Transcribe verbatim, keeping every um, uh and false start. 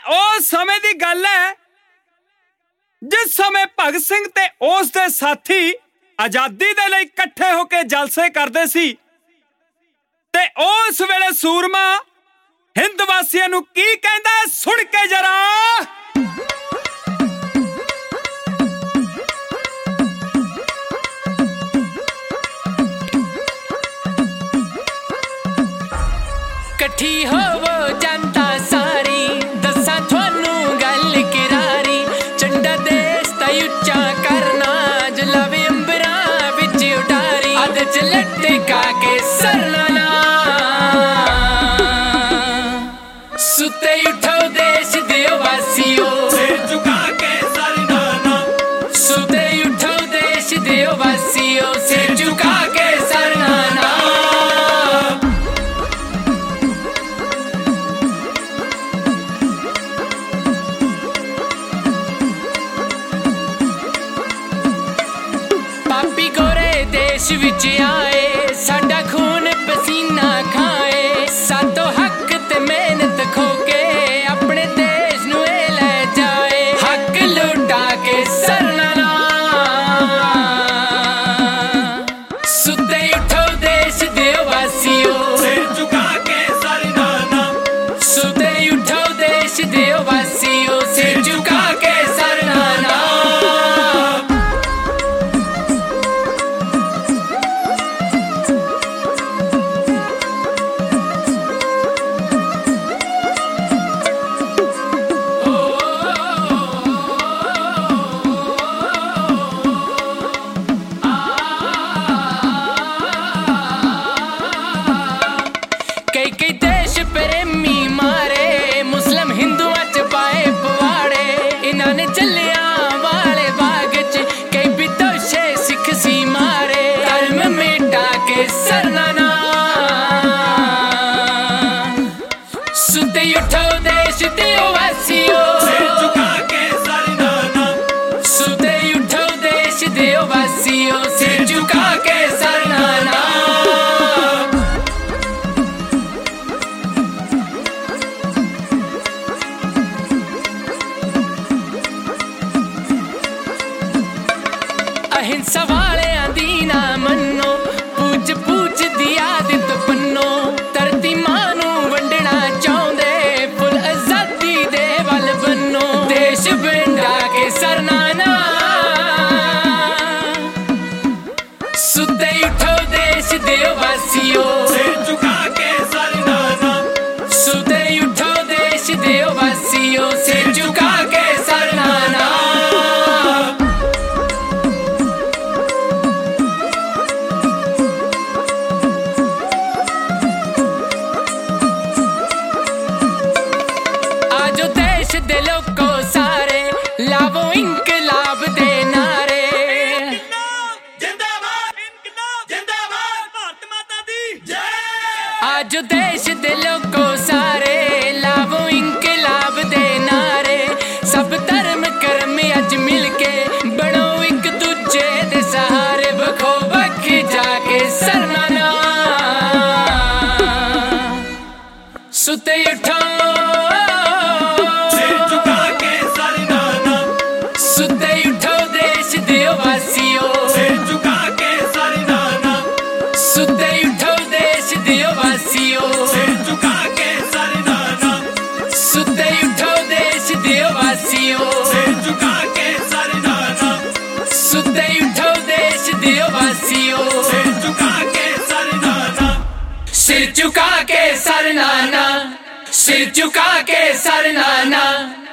उस समय दी गल है जिस समय भगत सिंह ते उस दे साथी आजादी दे लई इकट्ठे होके जलसे करदे सी ते उस वेले सूरमा हिंद वासियां नूं की कहंदा सुन के जरा। कठी होवो जनता सारी दसा थानू गल किरारी झंडा देश दा उच्चा करना जलावे अंबरा विच उडारी अद च लटका के सरना सुते उठो देश दे वासियों सिर झुका के सरना सुते उठो देश दे वासियों सिर झुका के सरना पापी गोरे देश विच आए साडा खून पसीना खाए सातो हक ते मेहनत खो के अपने देश नू ले जाए हक लुटा के सरना सुते उठो देश दे वासियों सिर झुका के सरना सुते उठो देश दे वासियों सिर झुका के सरना कई कई देश प्रेमी मारे मुस्लिम हिंदुआ च पाए पवाड़े इन्होंने चलिया वाले बाग च कई बितोशे सिख सी मारे धर्म मिटा के सरना सुते उठो देश दे वासियों सिर झुका के सरना सुते उठो देश दे वासियों सिर झुका के सरना अहिंसा वाले आंदी ना मनो पूछ पूछ दी आदत पन्नो धरती मानू वंडना चाहते फुल आजादी दे वल बनो देश बिंडा के सरना सुते उठो देश दे वासियों सिर झुका के सरना सुते उठो देश दे वासियों सिर झुका के सरना आजो देश दे लोको सारे लावो इनकलाब दे नारे जिंदाबाद इनकलाब जिंदाबाद भारत माता दी जय। आजो देश दे लोको सारे लावो इनकलाब दे नारे सब धर्म कर्म अज मिलके बनो एक दूजे दे सहारे बखो बख जाके सरना सुते उठो सिर झुका के सरना सुते उठो देश दे वासियों सिर झुका के सरना सुते उठो देश दे वासियों सिर झुका के सरना सुते उठो देश दे वासियों सिर झुका के सरना सुते उठो देश दे वासियों सिर झुका के सरना सिर झुका के सरना सिर झुका के सरना